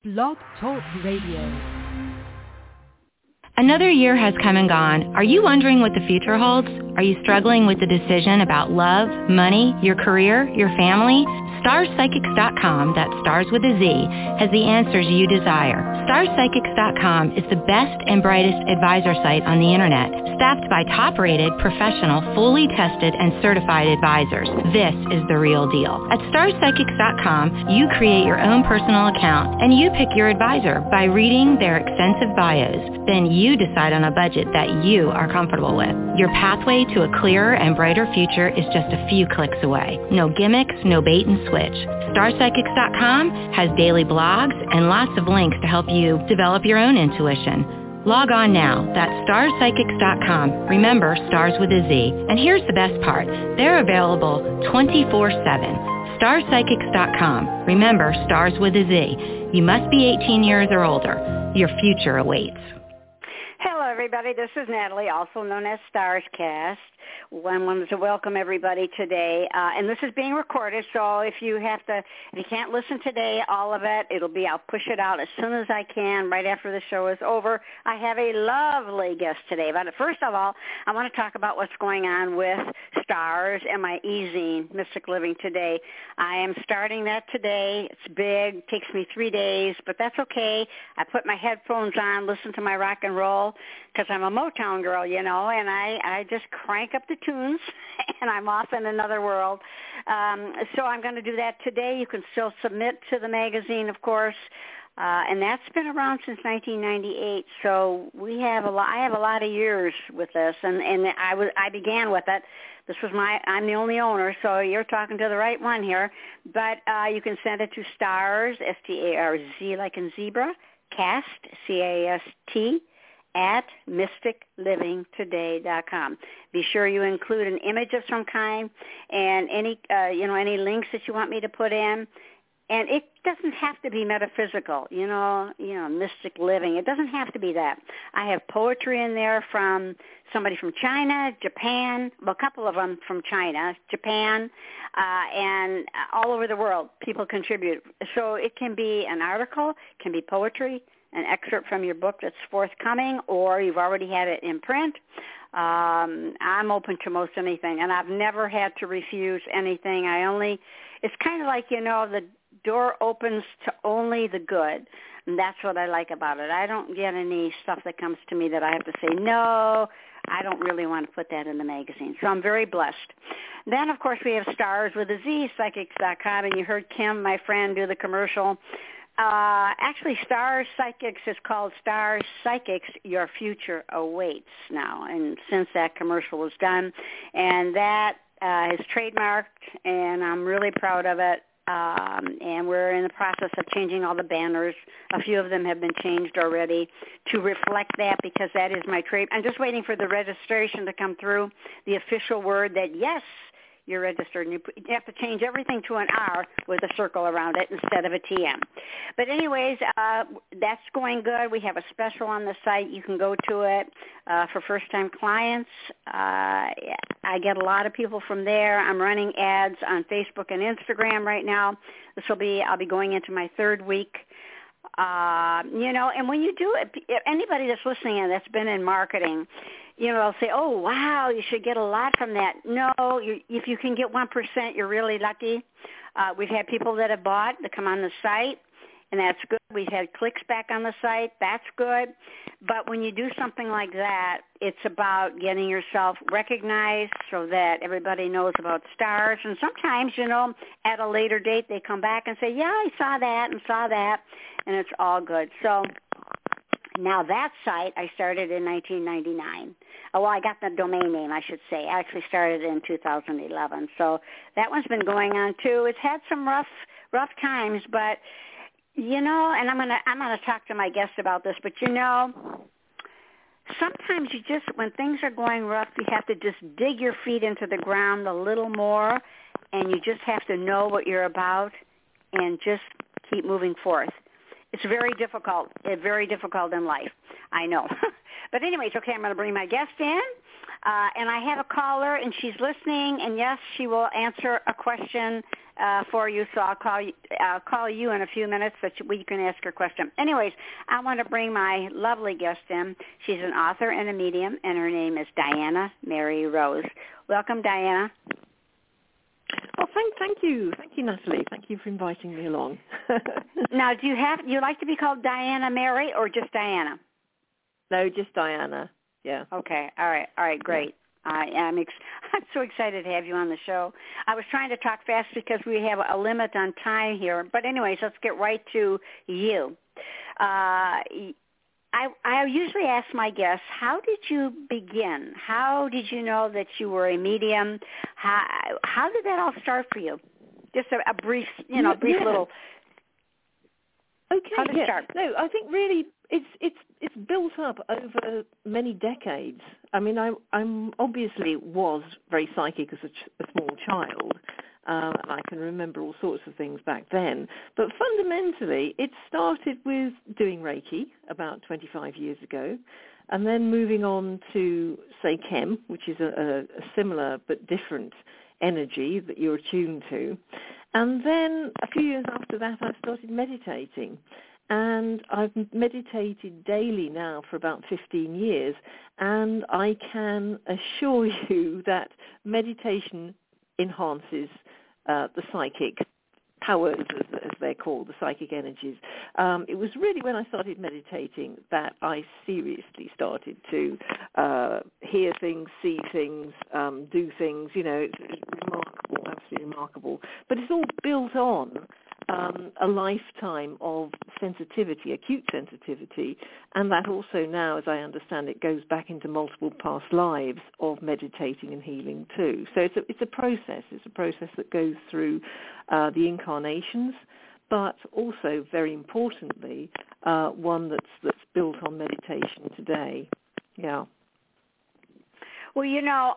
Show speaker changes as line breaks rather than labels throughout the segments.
Blog Talk Radio.
Another year has come and gone. Are you wondering what the future holds? Are you struggling with the decision about love, money, your career, your family? StarsPsychics.com, that's stars with a Z, has the answers you desire. StarsPsychics.com is the best and brightest advisor site on the internet, staffed by top-rated, professional, fully tested, and certified advisors. This is the real deal. At StarsPsychics.com, you create your own personal account, and you pick your advisor by reading their extensive bios. Then you decide on a budget that you are comfortable with. Your pathway to a clearer and brighter future is just a few clicks away. No gimmicks, no bait and switch. StarPsychics.com has daily blogs and lots of links to help you develop your own intuition. Log on now. That's StarPsychics.com. Remember, stars with a Z. And here's the best part. They're available 24/7. StarPsychics.com. Remember, stars with a Z. You must be 18 years or older. Your future awaits.
Hello, everybody. This is Natalie, also known as StarsCast. I wanted to welcome everybody today, and this is being recorded. So if you can't listen today, all of it, I'll push it out as soon as I can, right after the show is over. I have a lovely guest today. But first of all, I want to talk about what's going on with stars and my e-zine, Mystic Living Today. I am starting that today. It's big. It takes me 3 days, but that's okay. I put my headphones on, listen to my rock and roll, because I'm a Motown girl, and I just crank up the tunes, and I'm off in another world. So I'm going to do that today. You can still submit to the magazine, of course, and that's been around since 1998. So I have a lot of years with this, and I began with it. I'm the only owner, so you're talking to the right one here. But you can send it to stars, STARZ, like in zebra, cast, CAST, at mysticlivingtoday.com. Be sure you include an image of some kind and any links that you want me to put in. And it doesn't have to be metaphysical, mystic living. It doesn't have to be that. I have poetry in there from somebody from China, Japan, a couple of them from China, Japan, and all over the world. People contribute. So it can be an article, it can be poetry, an excerpt from your book that's forthcoming, or you've already had it in print. I'm open to most anything, and I've never had to refuse anything. It's kind of like, the door opens to only the good, and that's what I like about it. I don't get any stuff that comes to me that I have to say, no, I don't really want to put that in the magazine. So I'm very blessed. Then, of course, we have Stars with a Z, Psychics.com, and you heard Kim, my friend, do the commercial. Actually, Stars Psychics is called Stars Psychics, Your Future Awaits now, and since that commercial was done, and that is trademarked, and I'm really proud of it, and we're in the process of changing all the banners. A few of them have been changed already to reflect that, because that is my trade. I'm just waiting for the registration to come through, the official word that, yes, you're registered, and you have to change everything to an R with a circle around it instead of a TM. But anyways, that's going good. We have a special on the site. You can go to it for first-time clients. I get a lot of people from there. I'm running ads on Facebook and Instagram right now. I'll be going into my third week. And when you do it, anybody that's listening and that's been in marketing, they'll say, oh, wow, you should get a lot from that. No, if you can get 1%, you're really lucky. We've had people that have bought that come on the site, and that's good. We've had clicks back on the site. That's good. But when you do something like that, it's about getting yourself recognized so that everybody knows about stars. And sometimes, at a later date, they come back and say, yeah, I saw that, and it's all good. So now that site I started in 1999. Well, I got the domain name, I should say. I actually started in 2011. So that one's been going on too. It's had some rough times, but and I'm gonna talk to my guest about this, but sometimes when things are going rough, you have to just dig your feet into the ground a little more, and you just have to know what you're about and just keep moving forth. It's very difficult in life. I know. But anyways, okay, I'm going to bring my guest in. And I have a caller, and she's listening, and yes, she will answer a question for you. So I'll call you in a few minutes so you can ask her question. Anyways, I want to bring my lovely guest in. She's an author and a medium, and her name is Diana Mary Rose. Welcome, Diana.
Well, thank you, Natalie. Thank you for inviting me along.
Now, do you like to be called Diana Mary or just Diana?
No, just Diana. Yeah.
Okay. All right. Great. Yeah. I'm so excited to have you on the show. I was trying to talk fast because we have a limit on time here. But anyways, let's get right to you. I usually ask my guests, how did you begin? How did you know that you were a medium? How did that all start for you? Just a brief, little.
Okay.
How did it start?
No, I think really it's built up over many decades. I mean, I obviously was very psychic as a small child. And I can remember all sorts of things back then. But fundamentally, it started with doing Reiki about 25 years ago, and then moving on to, say, Chem, which is a similar but different energy that you're attuned to. And then a few years after that, I started meditating. And I've meditated daily now for about 15 years, and I can assure you that meditation enhances the psychic powers, as they're called, the psychic energies. It was really when I started meditating that I seriously started to hear things, see things, do things. It's remarkable, absolutely remarkable. But it's all built on a lifetime of sensitivity, acute sensitivity, and that also now, as I understand it, goes back into multiple past lives of meditating and healing too. So it's a process. It's a process that goes through the incarnations, but also, very importantly, one that's built on meditation today. Yeah.
Well,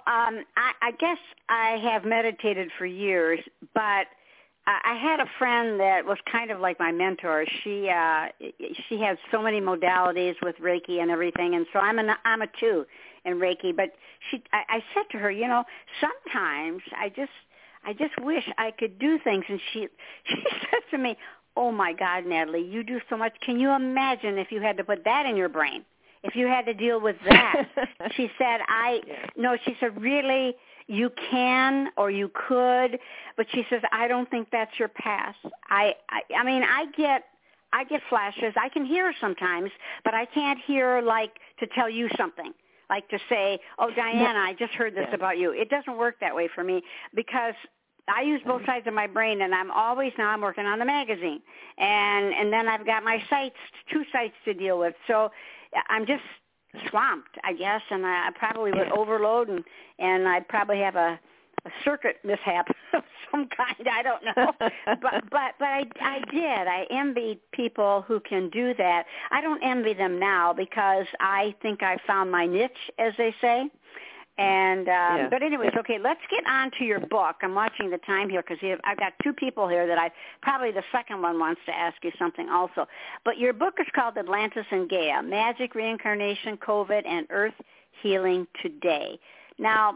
I guess I have meditated for years, but I had a friend that was kind of like my mentor. She has so many modalities with Reiki and everything, and so I'm a 2 in Reiki. But I said to her, sometimes I just wish I could do things. And she said to me, "Oh my God, Natalie, you do so much. Can you imagine if you had to put that in your brain? If you had to deal with that?" She said, "No." She said, "Really? You can or you could," but she says, "I don't think that's your path." I mean, I get flashes. I can hear sometimes, but I can't hear like to tell you something, like to say, "Oh, Diana, I just heard this about you." It doesn't work that way for me because I use both sides of my brain, and I'm working on the magazine, and then I've got my 2 sites to deal with. So I'm just swamped, I guess, and I probably would overload, and I'd probably have a circuit mishap of some kind. I don't know, but I did. I envied people who can do that. I don't envy them now because I think I found my niche, as they say. And but anyways, okay, let's get on to your book. I'm watching the time here because I've got 2 people here that probably the second one wants to ask you something also. But your book is called Atlantis and Gaia, Magic, Reincarnation, COVID, and Earth Healing Today. Now,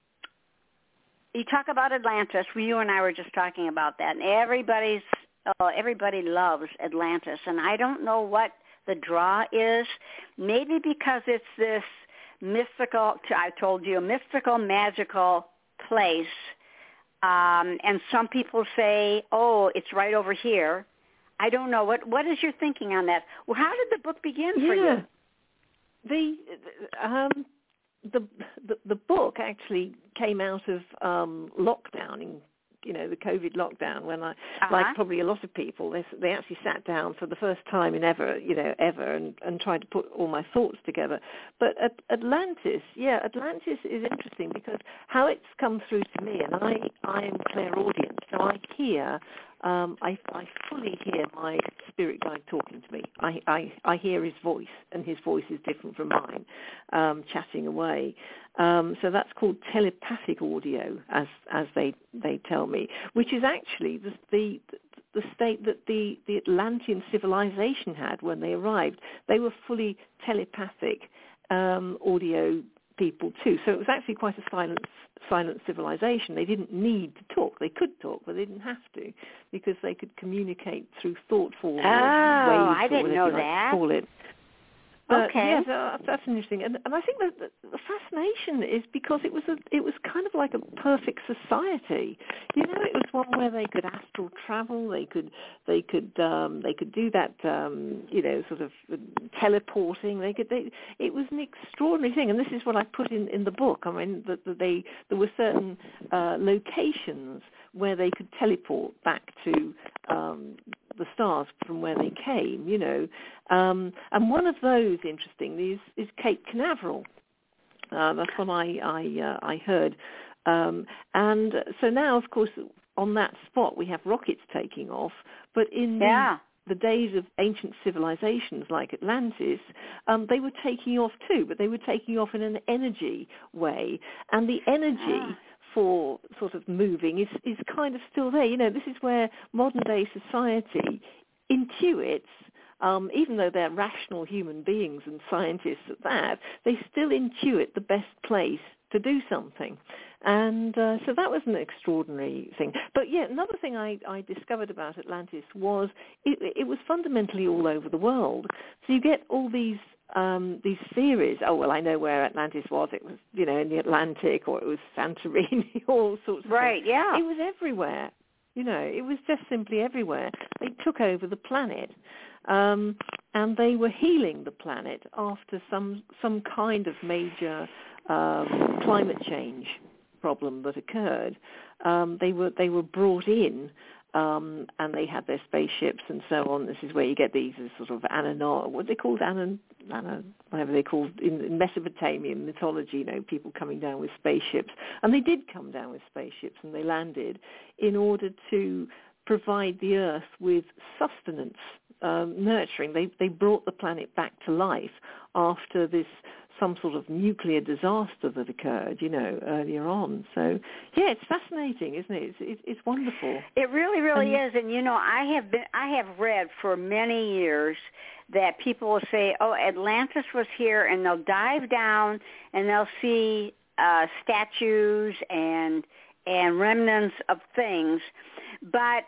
you talk about Atlantis. You and I were just talking about that. And everybody loves Atlantis. And I don't know what the draw is. Maybe because it's this mystical, magical place. And some people say, "Oh, it's right over here." I don't know. What is your thinking on that? Well, how did the book begin for you?
The book actually came out of lockdown, the COVID lockdown, when I, like probably a lot of people, they actually sat down for the first time in ever, and tried to put all my thoughts together. But Atlantis is interesting because how it's come through to me, and I am clairaudient, so I hear, I fully hear my spirit guide talking to me. I hear his voice, and his voice is different from mine, chatting away. So that's called telepathic audio, as they tell me, which is actually the state that the Atlantean civilization had when they arrived. They were fully telepathic audio people too. So it was actually quite a silent civilization. They didn't need to talk. They could talk, but they didn't have to, because they could communicate through thought-form waves.
I didn't know that.
Call it. But,
okay.
Yeah, that's interesting, and I think that the fascination is because it was kind of like a perfect society. You know, it was one where they could astral travel, they could do that, sort of teleporting. It was an extraordinary thing, and this is what I put in the book. I mean, there were certain locations where they could teleport back to the stars from where they came, you know. And one of those, interestingly, is Cape Canaveral. That's what I heard. And so now, of course, on that spot we have rockets taking off, but in the days of ancient civilizations like Atlantis, they were taking off too, but they were taking off in an energy way. And the energy for sort of moving is kind of still there. You know, this is where modern day society intuits, even though they're rational human beings and scientists at that, they still intuit the best place to do something. And so that was an extraordinary thing. But yeah, another thing I discovered about Atlantis was it was fundamentally all over the world. So you get all these theories. Oh, well, I know where Atlantis was. It was, you know, in the Atlantic, or it was Santorini, all sorts of
things. Yeah.
It was everywhere. You know, it was just simply everywhere. They took over the planet, and they were healing the planet after some kind of major climate change problem that occurred. They were brought in. And they had their spaceships and so on. This is where you get these sort of what they called whatever they called in Mesopotamian mythology, you know, people coming down with spaceships. And they did come down with spaceships, and they landed in order to provide the Earth with sustenance, nurturing. They brought the planet back to life after some sort of nuclear disaster that occurred, you know, earlier on. So, yeah, it's fascinating, isn't it? It's wonderful.
It really, really is. And, you know, I have read for many years that people will say, oh, Atlantis was here, and they'll dive down and they'll see statues and remnants of things. But,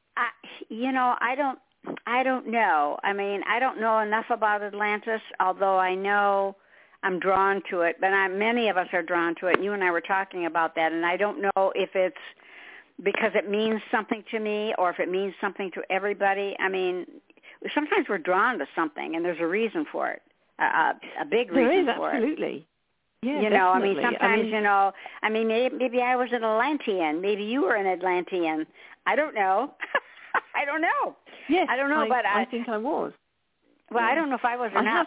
I don't know. I mean, I don't know enough about Atlantis, although I know I'm drawn to it, but many of us are drawn to it. You and I were talking about that, and I don't know if it's because it means something to me or if it means something to everybody. I mean, sometimes we're drawn to something, and there's a reason for it, a big reason for it.
Absolutely. Yeah,
you know, I mean, sometimes, maybe I was an Atlantean. Maybe you were an Atlantean. I don't know. I don't know.
Yes,
I don't know, but
I think I was.
Well, I don't know if I was or not.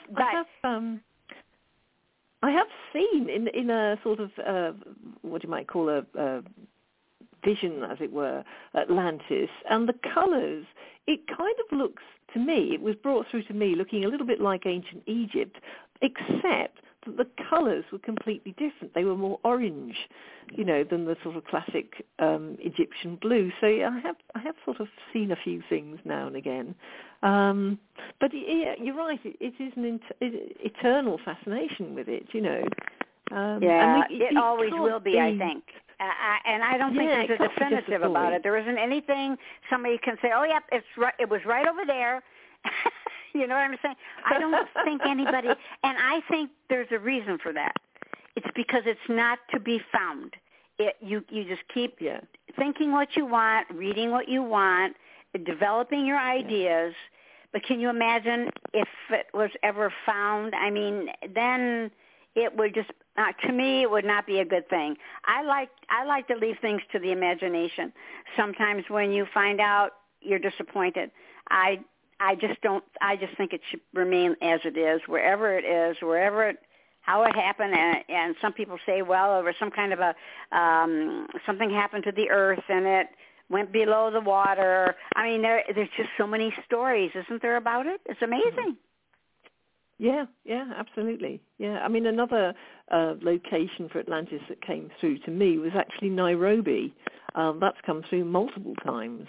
I have seen in a sort of what you might call a vision, as it were, Atlantis, and the colours. It kind of looks to me. It was brought through to me looking a little bit like ancient Egypt, except that the colours were completely different. They were more orange, you know, than the sort of classic Egyptian blue. So I have sort of seen a few things now and again. But yeah, you're right. It is an eternal fascination with it, you know.
It always will be, I think. And I don't think there's a definitive about it. There isn't anything somebody can say, oh, yeah, it's right. It was right over there. You know what I'm saying? I don't think anybody, and I think there's a reason for that. It's because it's not to be found. You just keep thinking what you want, reading what you want, developing your ideas. But can you imagine if it was ever found? I mean, then it would just, to me, it would not be a good thing. I like to leave things to the imagination. Sometimes when you find out, you're disappointed. I just think it should remain as it is, wherever it is, how it happened. And some people say, well, there was some kind of something happened to the earth and it went below the water. I mean, there's just so many stories, isn't there, about it? It's amazing.
Yeah, absolutely. Yeah, I mean, another location for Atlantis that came through to me was actually Nairobi. That's come through multiple times.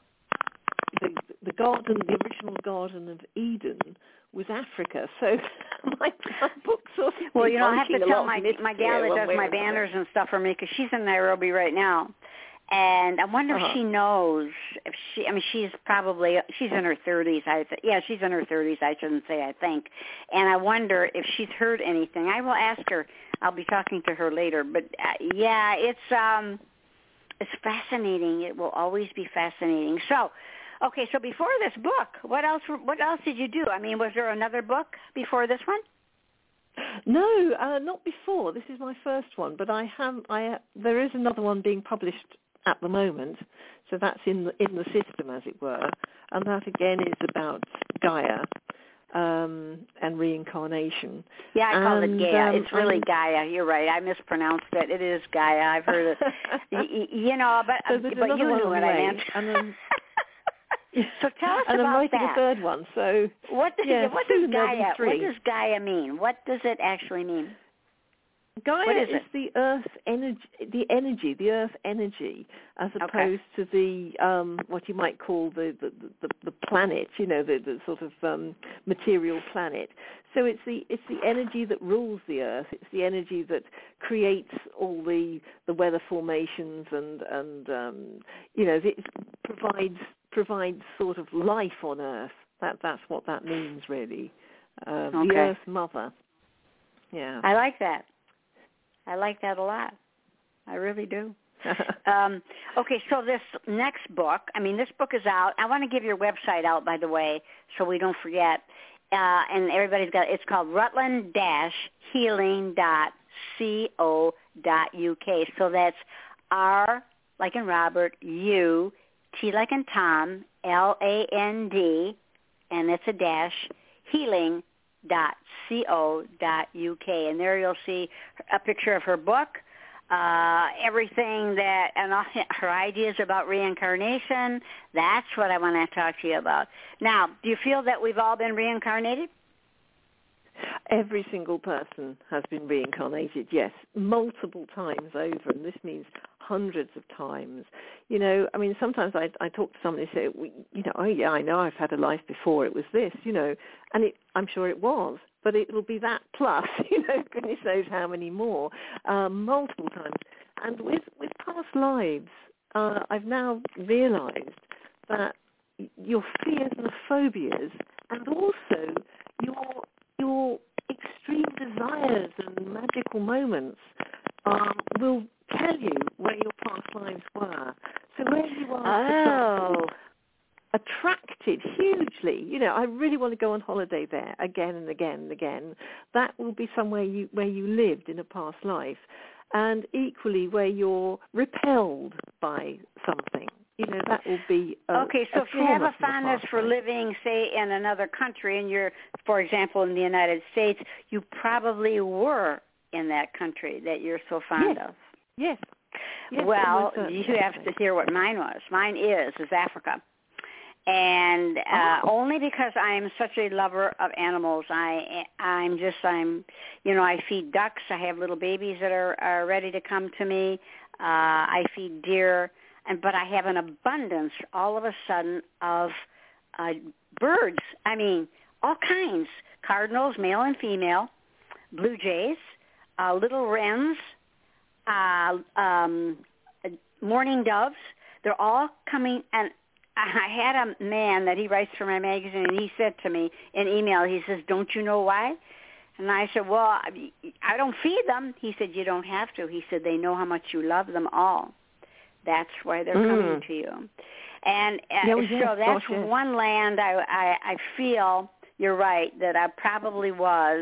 The original Garden of Eden was Africa. So my book sort of.
Well, I have to tell my gal that does my
banners
banners and stuff for me, because she's in Nairobi right now. And I wonder if she knows, she's in her 30s. She's in her 30s, I shouldn't say I think. And I wonder if she's heard anything. I will ask her. I'll be talking to her later. But, it's fascinating. It will always be fascinating. So, okay, so before this book, what else did you do? I mean, was there another book before this one?
No, not before. This is my first one, but there is another one being published at the moment, so that's in the system, as it were, and that again is about Gaia and reincarnation.
Yeah, I call it Gaia. It's really Gaia. You're right. I mispronounced it. It is Gaia. I've heard it. But you knew what I meant. So tell us
and
about
I'm writing
that.
a third one. So
what does Gaia? What does Gaia mean? What does it actually mean?
Gaia is the Earth energy, the Earth energy, as opposed to the what you might call the planet, the sort of material planet. So it's the energy that rules the Earth. It's the energy that creates all the weather formations and it provides sort of life on Earth. That's what that means, really. The Earth Mother. Yeah.
I like that. I like that a lot. I really do. Okay, so this next book, this book is out. I want to give your website out, by the way, so we don't forget. And it's called rutland-healing.co.uk. So that's R like in Robert, U, T like in Tom, LAND, and it's a dash, healing.co.uk. And there you'll see a picture of her book, everything and her ideas about reincarnation. That's what I want to talk to you about. Now, do you feel that we've all been reincarnated?
Every single person has been reincarnated, yes, multiple times over, and this means hundreds of times. Sometimes I talk to somebody and say, oh yeah, I know I've had a life before, it was this, and I'm sure it was, but it will be that plus, goodness knows how many more, multiple times. And with past lives, I've now realized that your fears and phobias, and also your extreme desires and magical moments will tell you where your past lives were. So where you are, for example, attracted hugely, I really want to go on holiday there again and again and again. That will be somewhere where you lived in a past life. And equally where you're repelled by something. That will be
okay, so if you have a fondness for living, say, in another country, and you're, for example, in the United States, you probably were in that country that you're so fond of.
Yes.
Well, you have to hear what mine was. Mine is Africa. And only because I'm such a lover of animals. I feed ducks. I have little babies that are ready to come to me. I feed deer. But I have an abundance all of a sudden of birds. All kinds. Cardinals, male and female, blue jays, little wrens, mourning doves. They're all coming. And I had a man that he writes for my magazine, and he said to me in email, he says, don't you know why? And I said, well, I don't feed them. He said, you don't have to. He said, they know how much you love them all. That's why they're coming to you. And so that's one land I feel, you're right, that I probably was.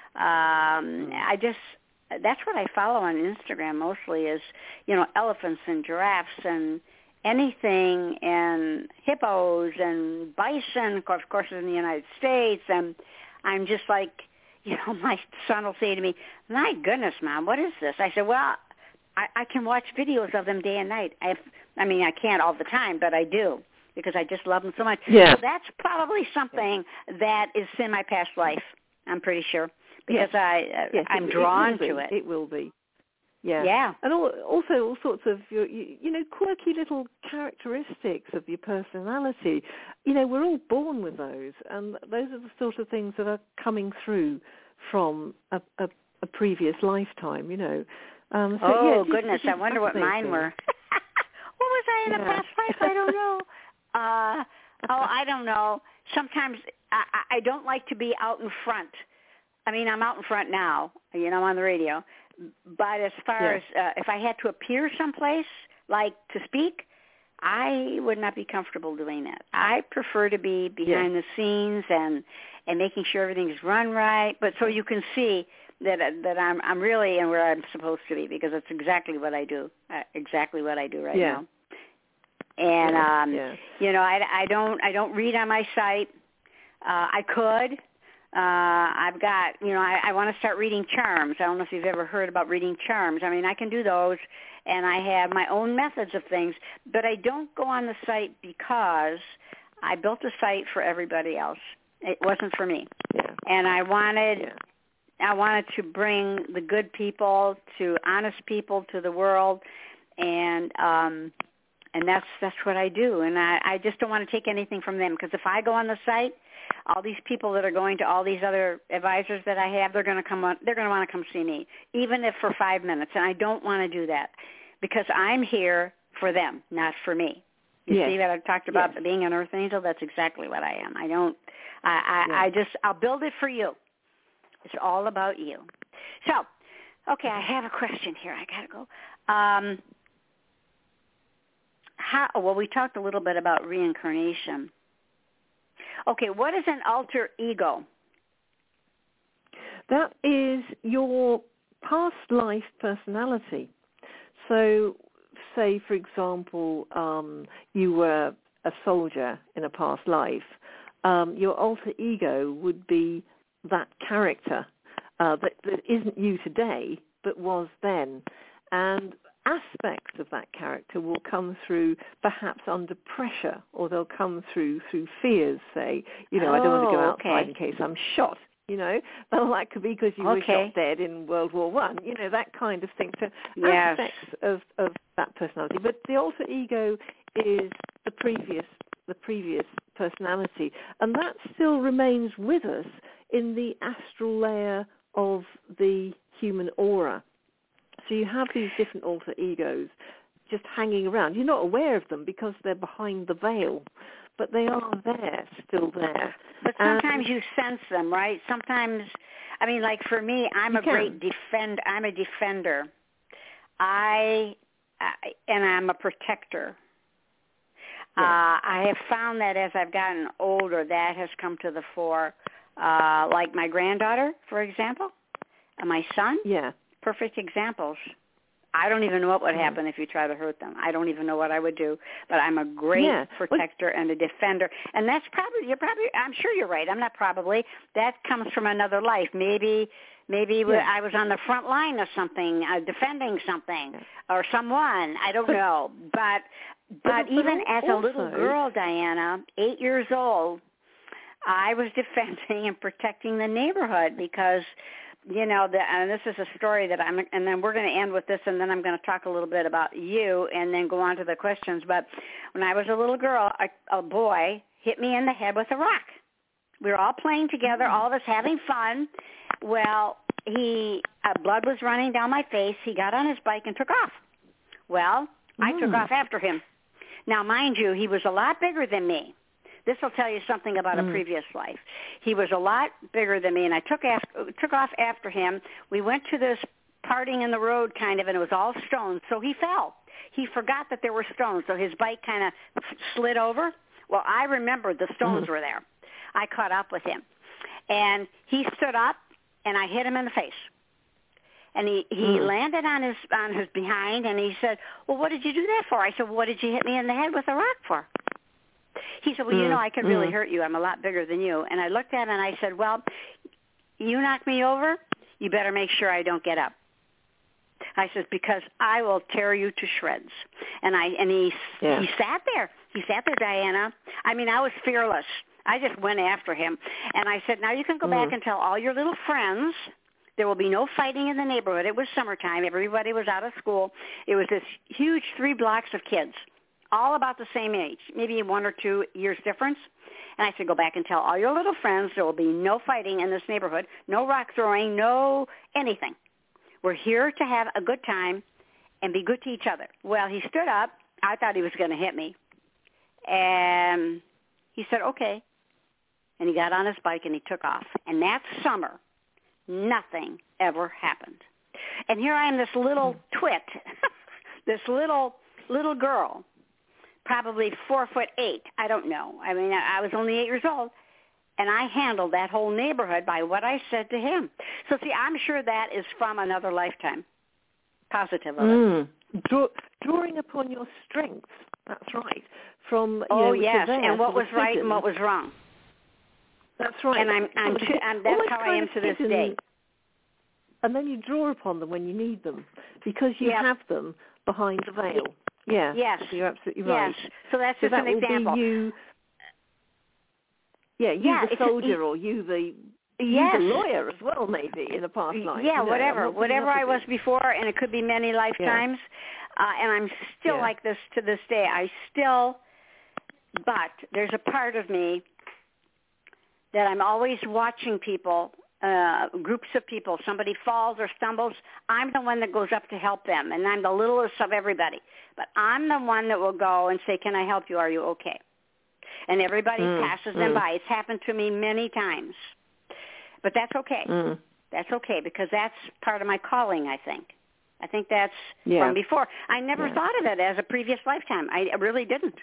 That's what I follow on Instagram mostly is, elephants and giraffes and anything, and hippos and bison, of course, in the United States. And I'm just like, my son will say to me, my goodness, Mom, what is this? I said, well, I can watch videos of them day and night. I can't all the time, but I do because I just love them so much.
Yeah.
So that's probably something that is in my past life, I'm pretty sure, because I'm drawn to it.
It will be. Yeah. And also all sorts of your, quirky little characteristics of your personality. We're all born with those, and those are the sort of things that are coming through from a previous lifetime. Goodness!
I wonder what mine were. What was I in a past life? I don't know. I don't know. Sometimes I don't like to be out in front. I mean, I'm out in front now, on the radio. But as far as if I had to appear someplace, like to speak, I would not be comfortable doing that. I prefer to be behind the scenes and making sure everything's run right. But so you can see that I'm really in where I'm supposed to be, because it's exactly what I do. Exactly what I do right now. And I don't read on my site. I could. I've got, I want to start reading charms. I don't know if you've ever heard about reading charms. I mean, I can do those, and I have my own methods of things, but I don't go on the site because I built a site for everybody else. It wasn't for me. And I wanted to bring the good people, to honest people to the world, and that's what I do. And I just don't want to take anything from them, because if I go on the site, all these people that are going to all these other advisors that I have, they're going to want to come see me, even if for 5 minutes. And I don't want to do that, because I'm here for them, not for me. You see that I talked about being an earth angel? That's exactly what I am. I'll build it for you. It's all about you. So, okay, I have a question here. I got to go. We talked a little bit about reincarnation. Okay, what is an alter ego?
That is your past life personality. So, say, for example, you were a soldier in a past life. Your alter ego would be that character that isn't you today, but was then. And aspects of that character will come through perhaps under pressure, or they'll come through fears, say, I don't want to go outside in case I'm shot, Well, that could be because you were shot dead in World War I, that kind of thing. So aspects of that personality. But the alter ego is the previous personality, and that still remains with us in the astral layer of the human aura. So you have these different alter egos just hanging around. You're not aware of them because they're behind the veil, but they are there, still there.
But sometimes you sense them, right? Sometimes, I mean, like for me, I'm a defender. And I'm a protector. I have found that as I've gotten older, that has come to the fore. Like my granddaughter, for example, and my son. Perfect examples. I don't even know what would happen if you try to hurt them. I don't even know what I would do. But I'm a great protector and a defender. And that's I'm sure you're right. I'm not probably. That comes from another life. Maybe I was on the front line of something, defending something or someone. I don't know. But even as a little girl, Diana, 8 years old, I was defending and protecting the neighborhood because, and this is a story and then we're going to end with this, and then I'm going to talk a little bit about you and then go on to the questions. But when I was a little girl, a boy hit me in the head with a rock. We were all playing together, all of us having fun. Well, blood was running down my face. He got on his bike and took off. Well, I took off after him. Now, mind you, he was a lot bigger than me. This will tell you something about a previous life. He was a lot bigger than me, and I took off after him. We went to this parting in the road kind of, and it was all stones, so he fell. He forgot that there were stones, so his bike kind of slid over. Well, I remembered the stones were there. I caught up with him, and he stood up, and I hit him in the face. And he landed on his behind, and he said, well, what did you do that for? I said, well, what did you hit me in the head with a rock for? He said, well, I can really hurt you. I'm a lot bigger than you. And I looked at him, and I said, well, you knock me over, you better make sure I don't get up. I said, because I will tear you to shreds. And he sat there. He sat there, Diana. I mean, I was fearless. I just went after him. And I said, now you can go back and tell all your little friends There will be no fighting in the neighborhood. It was summertime. Everybody was out of school. It was this huge 3 blocks of kids, all about the same age, maybe 1 or 2 years difference. And I said, go back and tell all your little friends there will be no fighting in this neighborhood, no rock throwing, no anything. We're here to have a good time and be good to each other. Well, he stood up. I thought he was going to hit me. And he said, okay. And he got on his bike and he took off. And that summer, nothing ever happened. And here I am, this little twit, this little girl, probably 4'8". I don't know. I mean, I was only 8 years old. And I handled that whole neighborhood by what I said to him. So, see, I'm sure that is from another lifetime, positive of it.
Drawing upon your strengths. That's right. From
yes, and what was right and what was wrong.
That's right.
And that's how I am to this day.
And then you draw upon them when you need them because you have them behind the veil. Yeah.
Yes.
You're absolutely right.
Yes. So that's just an example.
You the soldier, or you the lawyer as well, maybe in a past life.
Yeah, whatever I was before, and it could be many lifetimes. And I'm still like this to this day. But there's a part of me that I'm always watching people, groups of people. Somebody falls or stumbles, I'm the one that goes up to help them, and I'm the littlest of everybody. But I'm the one that will go and say, can I help you? Are you okay? And everybody passes them by. It's happened to me many times. But that's okay. That's okay, because that's part of my calling, I think. I think that's from before. I never thought of it as a previous lifetime. I really didn't.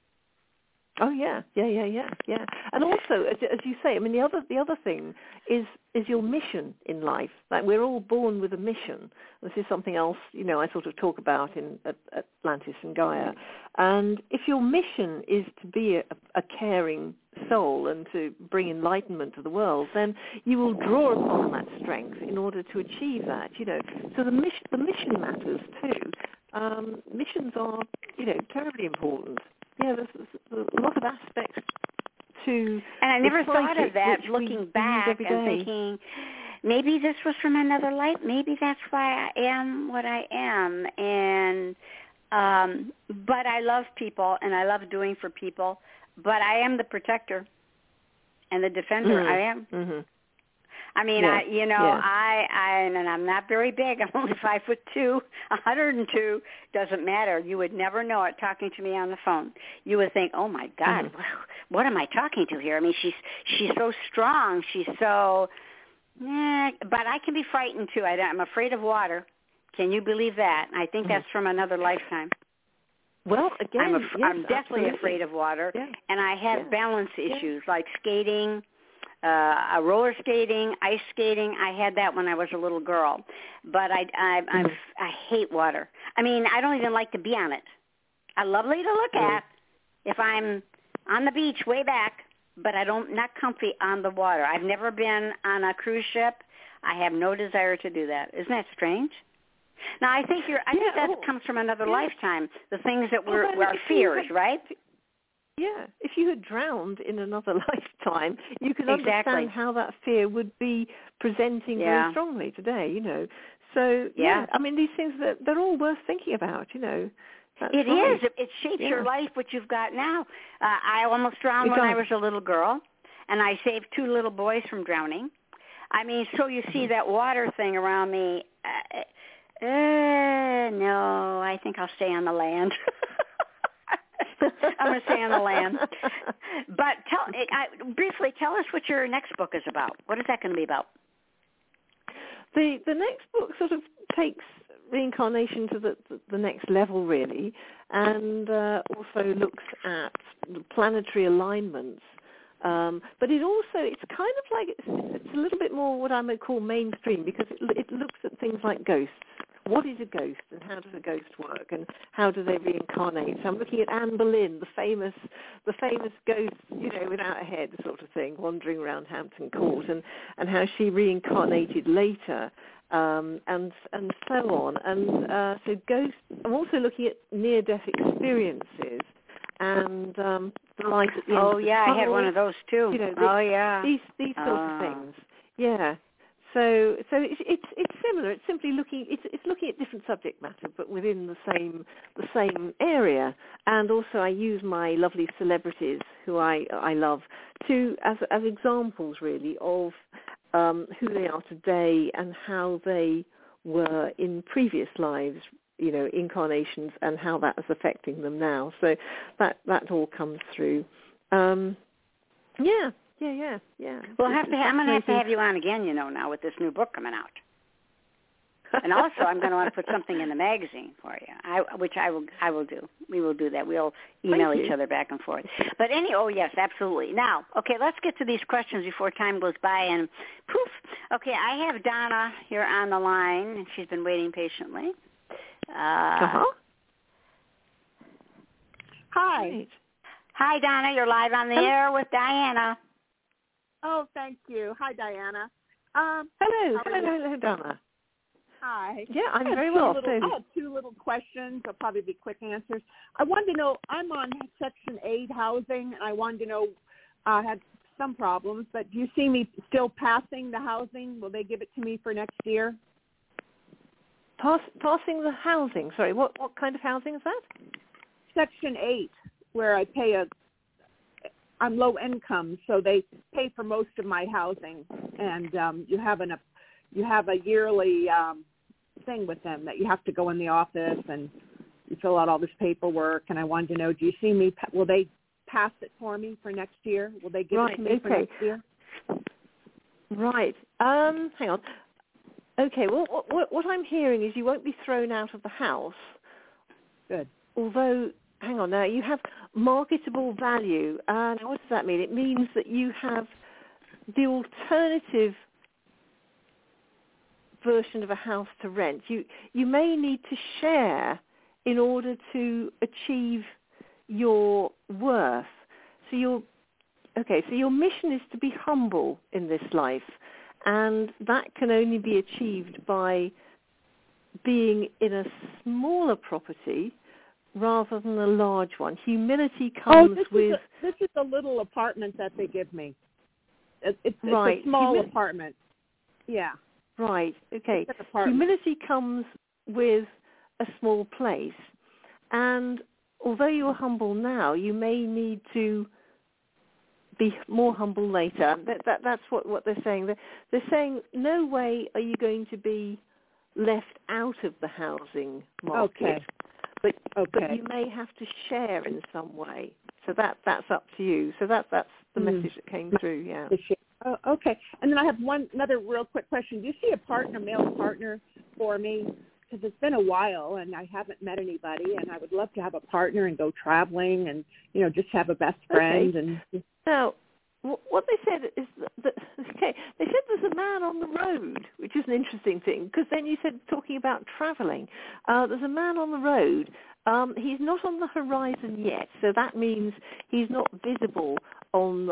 Oh yeah. And also, as you say, I mean, the other thing is your mission in life. Like, we're all born with a mission. This is something else, I sort of talk about at Atlantis and Gaia. And if your mission is to be a caring soul and to bring enlightenment to the world, then you will draw upon that strength in order to achieve that. So the mission matters too. Missions are, terribly important. Yeah, there's a lot of aspects to. And
I never thought of that, looking back and thinking, maybe this was from another life. Maybe that's why I am what I am. And but I love people, and I love doing for people. But I am the protector and the defender. I am. Mm-hmm. I mean, and I'm not very big. I'm only 5'2", 102. Doesn't matter. You would never know it talking to me on the phone. You would think, oh my God, what am I talking to here? I mean, she's so strong. She's so, but I can be frightened too. I'm afraid of water. Can you believe that? I think that's from another lifetime.
Well, again,
I'm definitely afraid of water, and I have balance issues like skating. Roller skating, ice skating. I had that when I was a little girl, but I hate water. I mean, I don't even like to be on it. Lovely to look at if I'm on the beach way back, but not comfy on the water. I've never been on a cruise ship. I have no desire to do that. Isn't that strange? Now, I think that comes from another lifetime. The things that were our fears, right?
Yeah, if you had drowned in another lifetime, you can understand how that fear would be presenting very strongly today, So, I mean, these things, they're all worth thinking about, That's
it
right.
is. It shapes your life, what you've got now. I almost drowned when I was a little girl, and I saved 2 little boys from drowning. I mean, so you see that water thing around me. No, I think I'll stay on the land. I'm going to stay on the land. But briefly, tell us what your next book is about. What is that going to be about?
The next book sort of takes reincarnation to the next level, really, and also looks at the planetary alignments. But it's kind of like it's a little bit more what I might call mainstream, because it looks at things like ghosts. What is a ghost, and how does a ghost work, and how do they reincarnate? So I'm looking at Anne Boleyn, the famous ghost, without a head sort of thing, wandering around Hampton Court, and how she reincarnated later, and so on. And so ghosts. I'm also looking at near-death experiences and the light at the end of the tunnel.
I had one of those too.
These sort of things. Yeah. So it's similar. It's simply looking at different subject matter, but within the same area. And also, I use my lovely celebrities, who I love, as examples really of who they are today and how they were in previous lives, incarnations, and how that is affecting them now. So that all comes through. Yeah.
Well, I'm going to have to have you on again, now with this new book coming out. And also, I'm going to want to put something in the magazine for you, which I will do. We will do that. We'll email each other back and forth. But yes, absolutely. Now, okay, let's get to these questions before time goes by. And poof. Okay, I have Donna here on the line, and she's been waiting patiently.
Hi.
Great. Hi, Donna. You're live on the air with Diana.
Oh, thank you. Hi, Diana.
Hello, Donna.
Hi.
Yeah, I'm very well.
I have two little questions. They'll probably be quick answers. I wanted to know, I'm on Section 8 housing. I wanted to know, I had some problems, but do you see me still passing the housing? Will they give it to me for next year?
Passing the housing? Sorry, what kind of housing is that? Section
8, where I pay I'm low income, so they pay for most of my housing, and you have a yearly thing with them that you have to go in the office and you fill out all this paperwork. And I wanted to know, do you see me? Will they pass it for me for next year? Will they give it to me for next year?
Right. Hang on. Okay. Well, what I'm hearing is you won't be thrown out of the house.
Good.
Although, hang on now, you have marketable value. Now, what does that mean? It means that you have the alternative version of a house to rent. You may need to share in order to achieve your worth. So your mission is to be humble in this life, and that can only be achieved by being in a smaller property rather than a large one. Humility comes with...
This is a little apartment that they give me. It's a small apartment. Yeah.
Right, okay. Humility comes with a small place. And although you're humble now, you may need to be more humble later. That's what they're saying. They're saying, no way are you going to be left out of the housing market.
Okay.
But you may have to share in some way. So that's up to you. So that's the message that came through, yeah.
Oh, okay. And then I have another real quick question. Do you see a male partner for me? Because it's been a while and I haven't met anybody, and I would love to have a partner and go traveling and, just have a best friend.
Okay.
And
now, what they said is that they said there's a man on the road, which is an interesting thing, because then you said talking about traveling. There's a man on the road. He's not on the horizon yet, so that means he's not visible on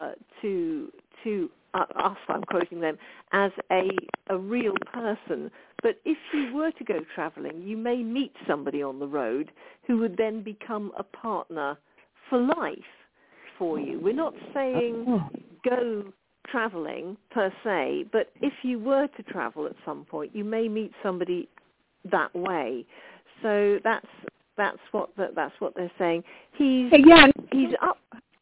to us, I'm quoting them, as a real person. But if you were to go traveling, you may meet somebody on the road who would then become a partner for life for you. We're not saying go traveling per se, but if you were to travel at some point, you may meet somebody that way. So that's what they're saying. He's up.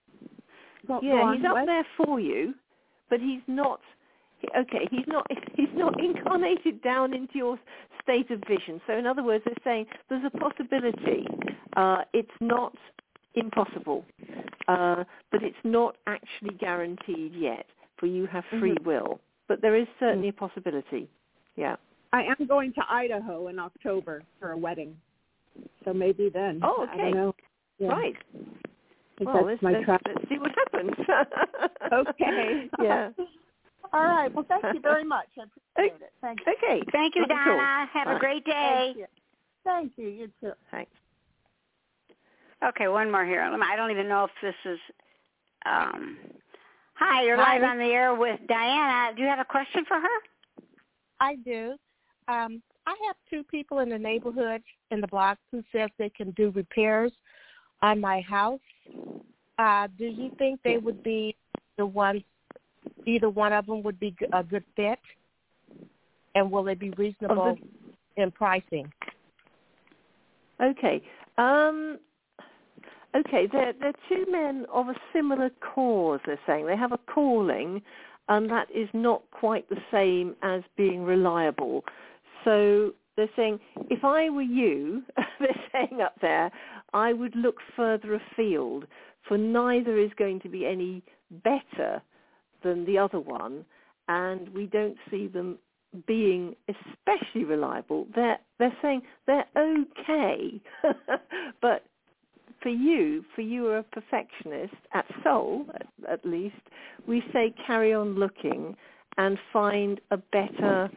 He's up there for you, but he's not. Okay, he's not incarnated down into your state of vision. So in other words, they're saying there's a possibility. It's not impossible, but it's not actually guaranteed yet. For you have free will, but there is certainly a possibility. Yeah.
I am going to Idaho in October for a wedding, so maybe then.
Oh, okay.
I don't know. Yeah.
Right. Well, let's see what happens.
Okay.
Yeah.
All right. Well, thank you very much. I appreciate it. Thank you.
Okay.
Thank you, Donna. Have a great day.
Thank you. You too.
Thanks.
Okay, one more here. I don't even know if this is... Hi, you're live on the air with Diana. Do you have a question for her?
I do. I have two people in the neighborhood in the block who says they can do repairs on my house. Do you think they would be the ones, either one of them would be a good fit? And will it be reasonable in pricing?
Okay. Okay, they're two men of a similar cause, they're saying. They have a calling, and that is not quite the same as being reliable. So they're saying, if I were you, they're saying up there, I would look further afield, for neither is going to be any better than the other one, and we don't see them being especially reliable. They're saying they're okay, but for you are a perfectionist at soul, at least. We say carry on looking and find a better,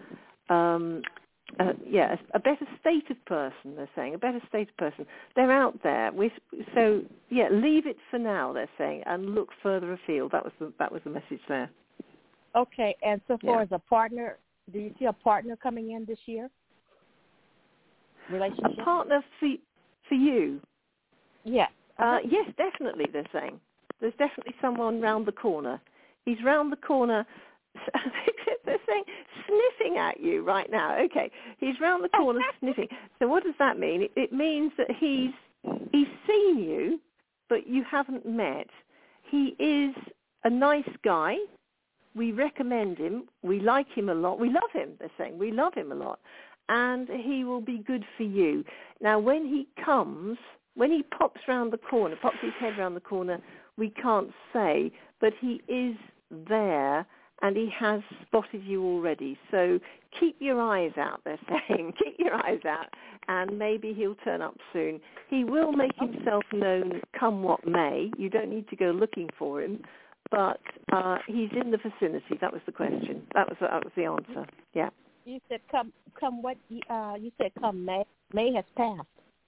a better state of person. They're saying a better state of person. They're out there. Leave it for now. They're saying, and look further afield. That was the message there.
Okay, and so far as a partner, do you see a partner coming in this year? Relationship?
A partner for you?
Yes.
Yes, definitely, they're saying. There's definitely someone round the corner. He's round the corner, they're saying, sniffing at you right now. Okay, he's round the corner sniffing. So what does that mean? It means that he's seen you, but you haven't met. He is a nice guy. We recommend him. We like him a lot. We love him, they're saying. We love him a lot. And he will be good for you. Now, when he pops round the corner, pops his head round the corner, we can't say, but he is there and he has spotted you already. So keep your eyes out, they're saying. Keep your eyes out, and maybe he'll turn up soon. He will make himself known come what may. You don't need to go looking for him, but he's in the vicinity. That was the question. That was the answer. Yeah.
You said come what? You said come May. May has passed.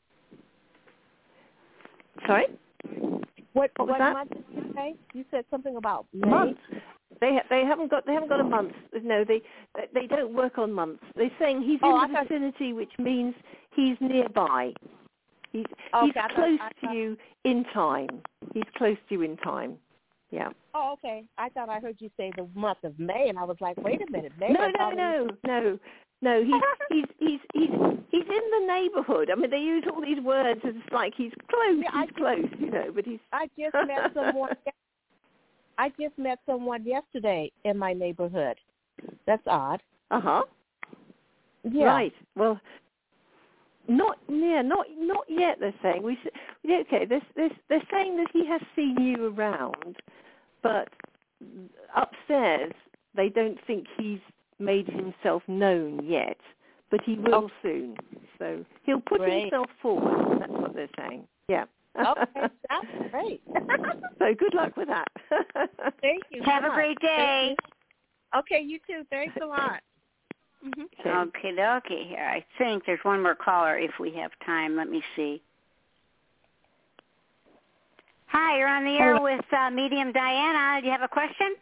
Sorry?
What
was that?
Month did you say? You said something about May.
Months. They haven't got a month. No, they don't work on months. They're saying he's in the vicinity, which means he's nearby. He's close to you in time. He's close to you in time. Yeah.
Oh, okay. I thought I heard you say the month of May, and I was like, wait a minute, May.
No. He's in the neighborhood. I mean, they use all these words. It's like he's close. Yeah, he's close, but he's.
I just met someone. I just met someone yesterday in my neighborhood. That's odd.
Yeah. Right. Well, not yet. They're saying okay. They're saying that he has seen you around, but upstairs they don't think he's made himself known yet, but he will soon. So he'll put himself forward. That's what they're saying. Yeah.
Okay, that's great.
So good luck with that.
Thank you.
Have a great day.
Okay, you too. Thanks a lot.
Mm-hmm. Okay, here. I think there's one more caller if we have time. Let me see. Hi, you're on the air with Medium Diana. Do you have a question?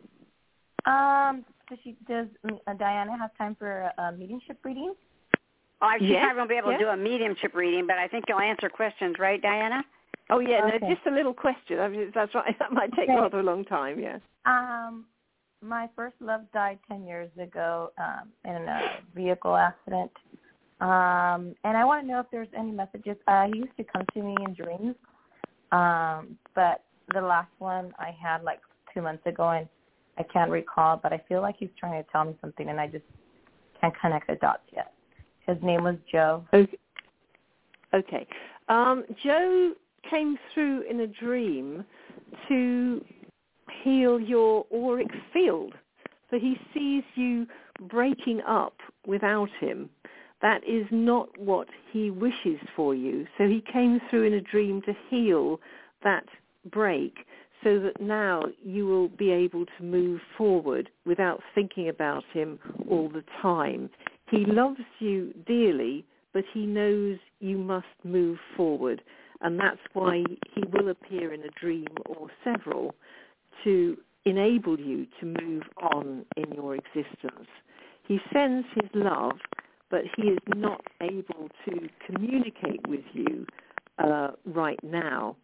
Does Diana have time for a mediumship reading?
Oh, she's not going to be able to do a mediumship reading, but I think you'll answer questions, right, Diana?
Oh, yeah, no, just a little question. I mean, that's right. That might take rather a long time, yeah.
My first love died 10 years ago in a vehicle accident. And I want to know if there's any messages. He used to come to me in dreams, but the last one I had like 2 months ago, and I can't recall, but I feel like he's trying to tell me something, and I just can't connect the dots yet. His name was Joe.
Okay. Joe came through in a dream to heal your auric field. So he sees you breaking up without him. That is not what he wishes for you. So he came through in a dream to heal that break so that now you will be able to move forward without thinking about him all the time. He loves you dearly, but he knows you must move forward. And that's why he will appear in a dream or several to enable you to move on in your existence. He sends his love, but he is not able to communicate with you right now.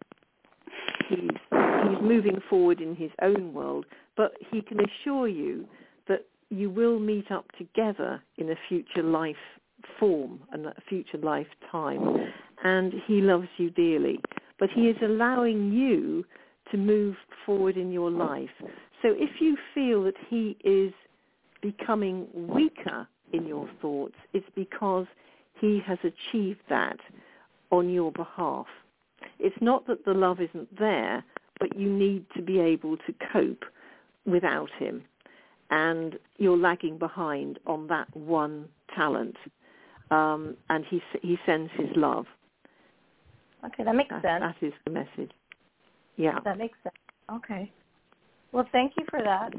He's moving forward in his own world, but he can assure you that you will meet up together in a future life form and a future lifetime, and he loves you dearly. But he is allowing you to move forward in your life. So if you feel that he is becoming weaker in your thoughts, it's because he has achieved that on your behalf. It's not that the love isn't there, but you need to be able to cope without him. And you're lagging behind on that one talent. And he sends his love.
Okay, that makes sense.
That is the message. Yeah.
That makes sense. Okay. Well, thank you for that.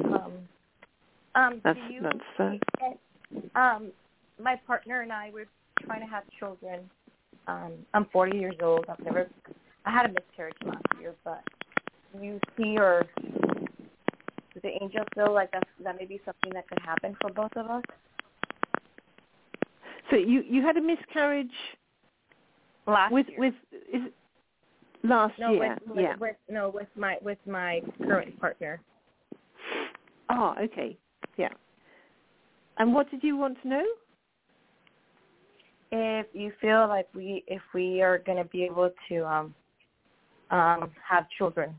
My partner and I were trying to have children. I'm 40 years old. I had a miscarriage last year, but do you see or do the angels feel like that may be something that could happen for both of us?
So you had a miscarriage
last year.
Last year?
With my current partner.
Oh, okay. Yeah. And what did you want to know?
If you feel like if we are going to be able to have children.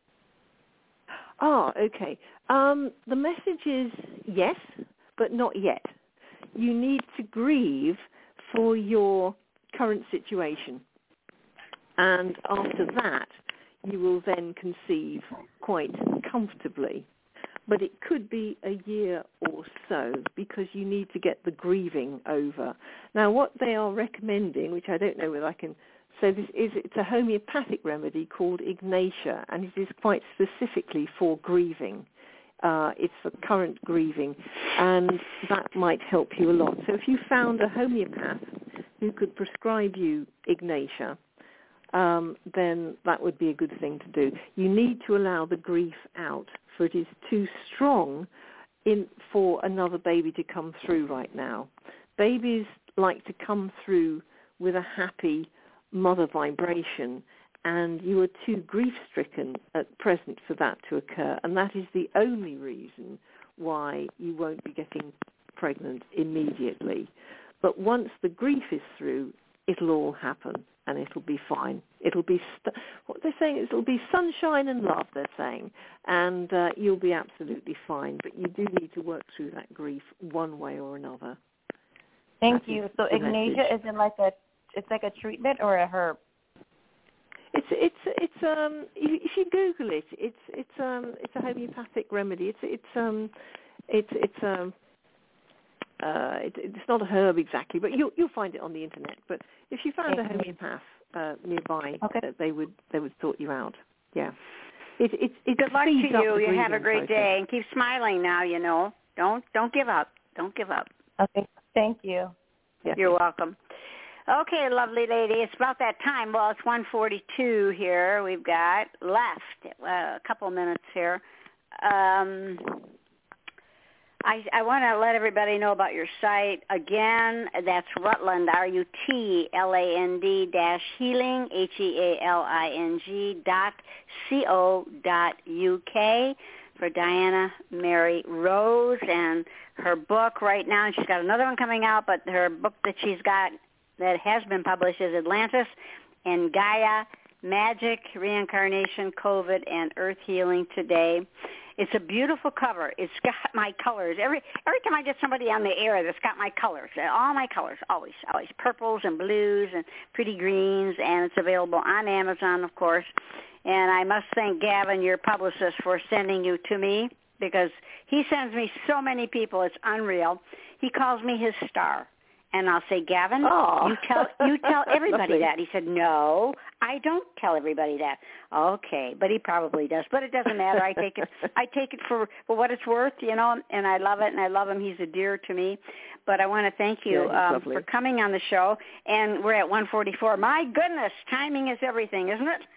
Oh, okay. The message is yes, but not yet. You need to grieve for your current situation. And after that, you will then conceive quite comfortably. But it could be a year or so because you need to get the grieving over. Now, what they are recommending, which I don't know whether I can... So it's a homeopathic remedy called Ignatia, and it is quite specifically for grieving. It's for current grieving, and that might help you a lot. So if you found a homeopath who could prescribe you Ignatia, then that would be a good thing to do. You need to allow the grief out, for it is too strong for another baby to come through right now. Babies like to come through with a happy mother vibration, and you are too grief-stricken at present for that to occur, and that is the only reason why you won't be getting pregnant immediately. But once the grief is through, it'll all happen, and it'll be fine. It'll be, what they're saying is it'll be sunshine and love, they're saying, and you'll be absolutely fine. But you do need to work through that grief one way or another.
Thank you. So Ignatia isn't like it's like a treatment or a herb?
It's if you Google it, it's a homeopathic remedy. It's not a herb exactly, but you'll find it on the internet. But if you found a homeopath nearby, they would sort you out. Yeah. It
Good luck to you. You have a great day, and keep smiling now. You know, don't give up. Don't give up.
Okay. Thank you.
Yeah.
You're welcome. Okay, lovely lady. It's about that time. Well, it's 1:42 here. We've got left a couple minutes here. I want to let everybody know about your site. Again, that's Rutland, RUTLAND -healing, HEALING.co.uk for Diana Mary Rose. And her book right now, and she's got another one coming out, but her book that she's got that has been published is Atlantis and Gaia, Magic, Reincarnation, COVID, and Earth Healing Today. It's a beautiful cover. It's got my colors. Every time I get somebody on the air that's got my colors, all my colors, always purples and blues and pretty greens, and it's available on Amazon, of course. And I must thank Gavin, your publicist, for sending you to me, because he sends me so many people. It's unreal. He calls me his star. And I'll say, Gavin, you tell everybody that. He said, no, I don't tell everybody that. Okay, but he probably does. But it doesn't matter. I take it for what it's worth, you know, and I love it, and I love him. He's a dear to me. But I want to thank you for coming on the show. And we're at 1:44. My goodness, timing is everything, isn't it?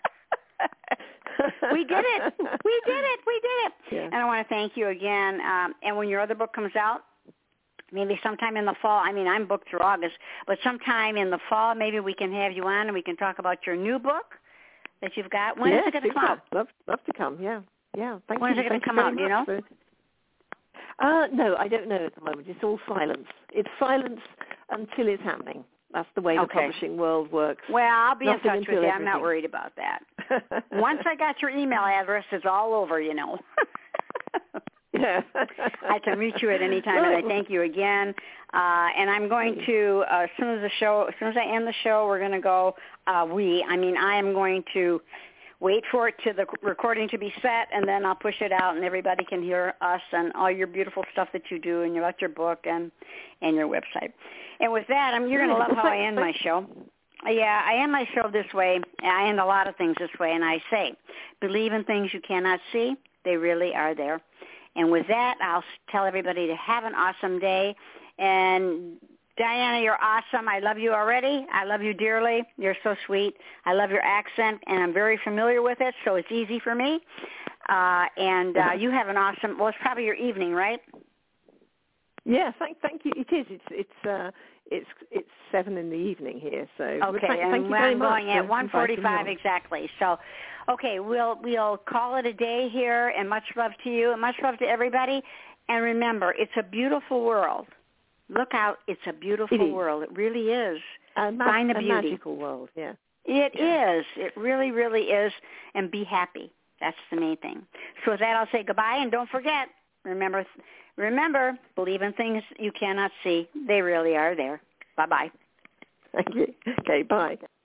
We did it. Yeah. And I want to thank you again. And when your other book comes out, maybe sometime in the fall. I mean, I'm booked through August, but sometime in the fall, maybe we can have you on and we can talk about your new book that you've got. When is it going to come out?
Love to come. Yeah. Thank you.
When is it going to come out? Do you know?
No, I don't know at the moment. It's all silence. It's silence until it's happening. That's the way the publishing world works.
Well, I'll be in touch with you.
Everything.
I'm not worried about that. Once I got your email address, it's all over, you know.
Yeah.
I can reach you at any time, and I thank you again. And I'm going to, as soon as I end the show, we're going to go, I am going to wait for the recording to be set, and then I'll push it out, and everybody can hear us and all your beautiful stuff that you do, and your book and your website. And with that, you're going to love how I end my show. Yeah, I end my show this way. I end a lot of things this way, and I say, believe in things you cannot see. They really are there. And with that, I'll tell everybody to have an awesome day. And Diana, you're awesome. I love you already. I love you dearly. You're so sweet. I love your accent, and I'm very familiar with it, so it's easy for me. You have an awesome, well, it's probably your evening, right?
Yeah, thank you. It is. It's 7 in the evening here. So
okay,
thank you very much.
I'm going at 1:45 exactly. So, okay, we'll call it a day here. And much love to you, and much love to everybody. And remember, it's a beautiful world. Look out! It's a beautiful world. It really is. Find the beauty.
A magical world. Yeah.
It is. It really, really is. And be happy. That's the main thing. So with that, I'll say goodbye. And don't forget. Remember, believe in things you cannot see. They really are there. Bye-bye.
Thank you. Okay, bye.